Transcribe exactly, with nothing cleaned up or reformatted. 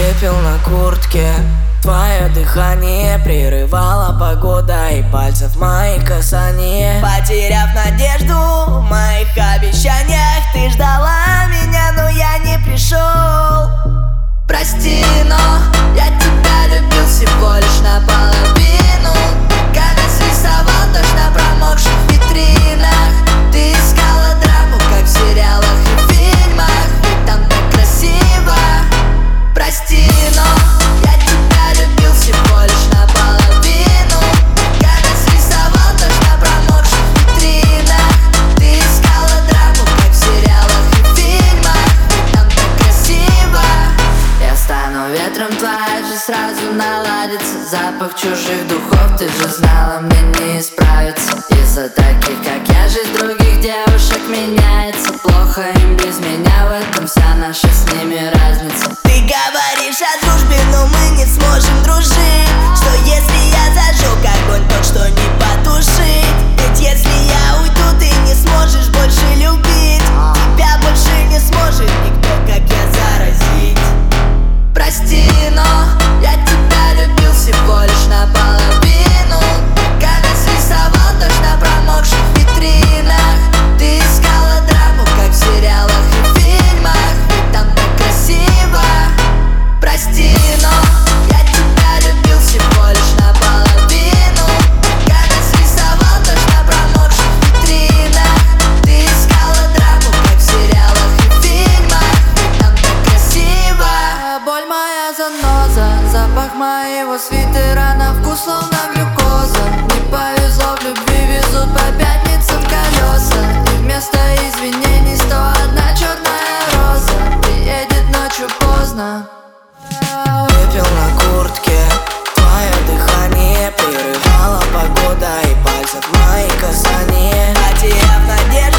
Выпил на куртке, твое дыхание прерывала погода и пальцев мои касания. Потеряв надежду в моих обещаниях, ты ждала меня, но я не пришел. Прости, но я тебя любил всего лишь наполовину. Когда рисовал дождь на промокших витринах, ты искала драму, как в сериалах и фильмах, ведь там так красиво. Прости, но я тебя любил всего лишь наполовину. Когда рисовал дождь на промокших витринах, ты искала драму, как в сериалах и фильмах, ведь там так красиво. Я стану ветром, твоя же сразу наладится. Запах чужих духов, ты же знала, мне не исправиться. Из-за таких, как я, жизнь других девушек меняется. Плохо им без меня, в этом вся наша с ними разница. Ты говоришь о дружбе, но мы не сможем дружить. Что если я зажег огонь, тот, что не потушить? Ведь если я уйду, ты не сможешь больше любить. Тебя больше не сможет никто, как я, заразить. Прости, но я тебя любил всего лишь наполовину. Когда рисовал дождь на промокших витринах, ты искала драму, как в сериалах и фильмах, ведь там так красиво. Прости, но я тебя любил всего лишь наполовину. Когда рисовал дождь на промокших витринах, ты искала драму, как в сериалах и фильмах, ведь там так красиво. Боль моя заноза, запах моего свитера на вкус словно глюкоза. Не повезло в любви, везут по пятницам колеса. И вместо извинений сто одна черная роза приедет ночью поздно. Выпил на куртке, твое дыхание прерывала погода и пальцев мои касания. Потеряв надежду